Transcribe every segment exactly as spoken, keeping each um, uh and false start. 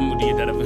هم بودی یه طرفه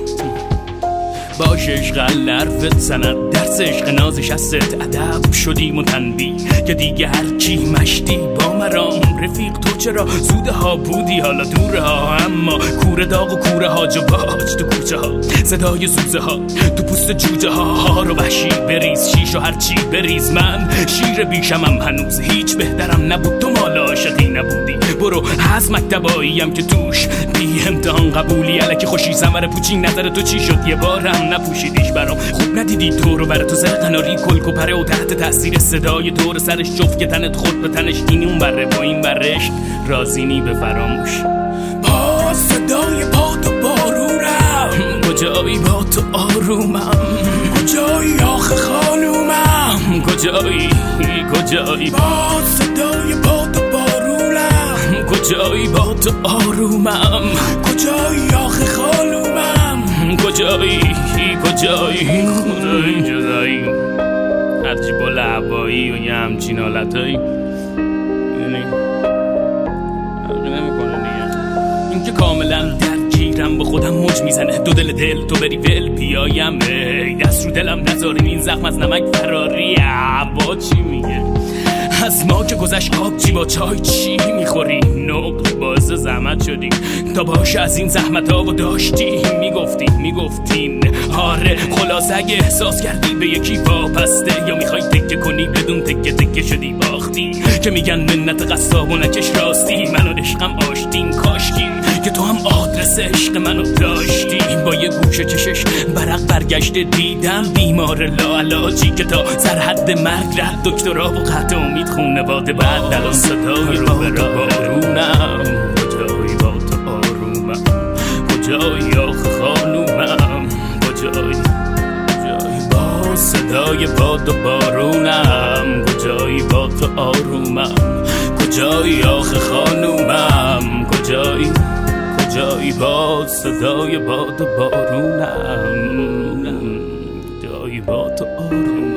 باش عشق لرفت سند درس عشق نازش هست ادب شدیم و تنبیه که دیگه هر چی مشتی با مرام رفیق تو چرا زوده ها بودی حالا دوره ها اما کوره داغ و کوره ها جواج تو کوچه ها صدای سوزه ها تو پوست جوجه ها ها رو وحشی بریز شیش و هر چی بریز من شیر بیشمم هنوز هیچ بهترم نبود تو مال عاشقی نبودی برو از مکتباییم که توش بی امتحان قبولی الکی خوشی زمر پوچی نظر تو چی شد یه بارم نپوشیدیش برام خوب ندیدی تو رو بر تو سر قناری کل کوپره و تحت تاثیر صدای دور سرش جفت که تنت خود به تنش اینی اون بره با این برش رازینی به فراموش با صدای پاد و بارونم کجایی با تو آرومم کجایی آخه خانومم کجایی کجایی با صدای پاد و بارونم کجایی با تو آرومم کجایی آخه خانومم کجایی کجایی خدایی جدایی هرچی با لعبایی و یه همچین حالتایی یعنی فرقی نمیکنه دیگه این که کاملا درگیرم به خودم موج میزنه دو دل دل تو بری ول بیایم دست رو دلم نذاریم این زخم از نمک فراری با چی میگه از ما که گذشت آبجی با چای چی میخوری نقل باز زحمت شدیم تا باشه از این زحمت ها و داشتیم میگفتیم میگفتیم آره خلاصه اگه احساس کردی به یکی واپسته یا میخوای تکه کنی بدون تکه تکه شدی باختی که میگن منت قصاب و نکش راستی من و عشقم آشتیم کاشتیم که تو هم آدرس عشق منو داشتی با یه گوشه چشش برق برگشته دیدم بیمار لاعلاجی که تا سرحد مرگ رد دکترا و قطع امید خونواده بعد دلان صدای رو به بارونم کجایی با تو آرومم کجایی آخه خانومم کجایی کجایی با صدای باد و بارونم کجایی با تو آرومم کجایی آخه خانومم کجایی کجایی با صدای باد و بارونم کجایی با تو آرومم